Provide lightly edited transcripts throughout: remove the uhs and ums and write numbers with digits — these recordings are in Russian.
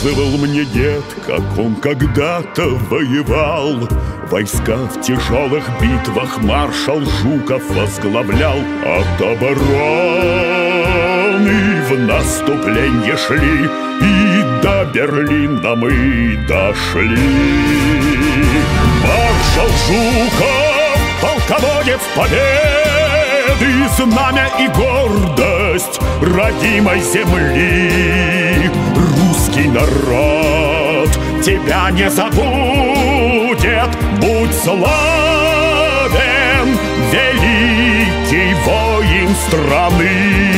Рассказывал мне дед, как он когда-то воевал. Войска в тяжелых битвах маршал Жуков возглавлял. От обороны в наступление шли, и до Берлина мы дошли. Маршал Жуков, полководец победы, знамя и гордость родимой земли. Русский народ тебя не забудет, будь славен, великий воин страны.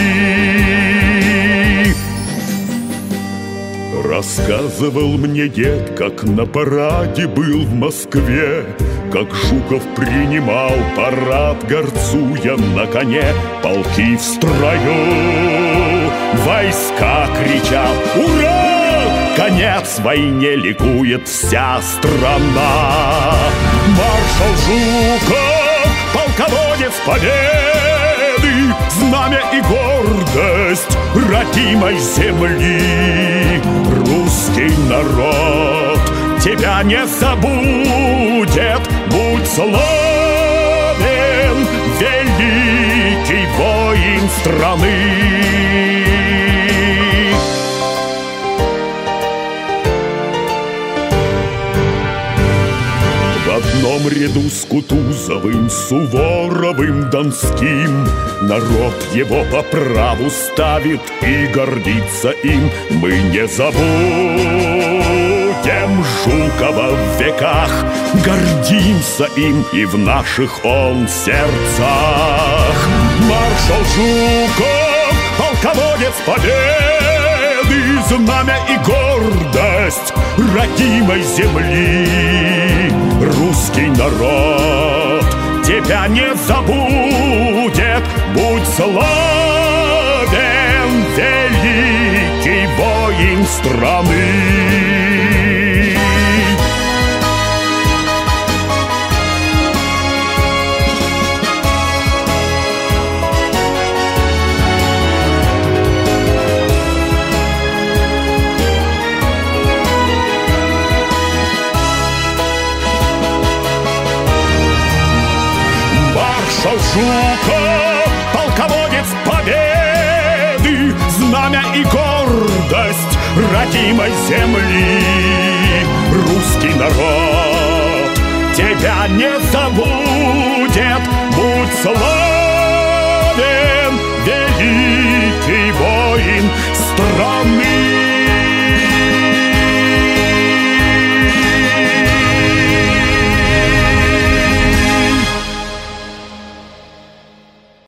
Рассказывал мне дед, как на параде был в Москве, как Жуков принимал парад, горцуя на коне. Полки в строю, войска кричат «Ура!» Конец войне, ликует вся страна. Маршал Жуков, полководец победы, знамя и гордость родимой земли. Русский народ тебя не забудет, будь славен, великий воин страны. В одном ряду с Кутузовым, Суворовым, Донским народ его по праву ставит и гордится им. Мы не забудем Жукова в веках, гордимся им и в наших он сердцах. Маршал Жуков, полководец победы, знамя и гордость родимой земли. Русский народ тебя не забудет, будь славен, великий воин страны. Маршал Жуков, полководец победы, знамя и гордость родимой земли. Русский народ тебя не забудет, будь славен, великий воин.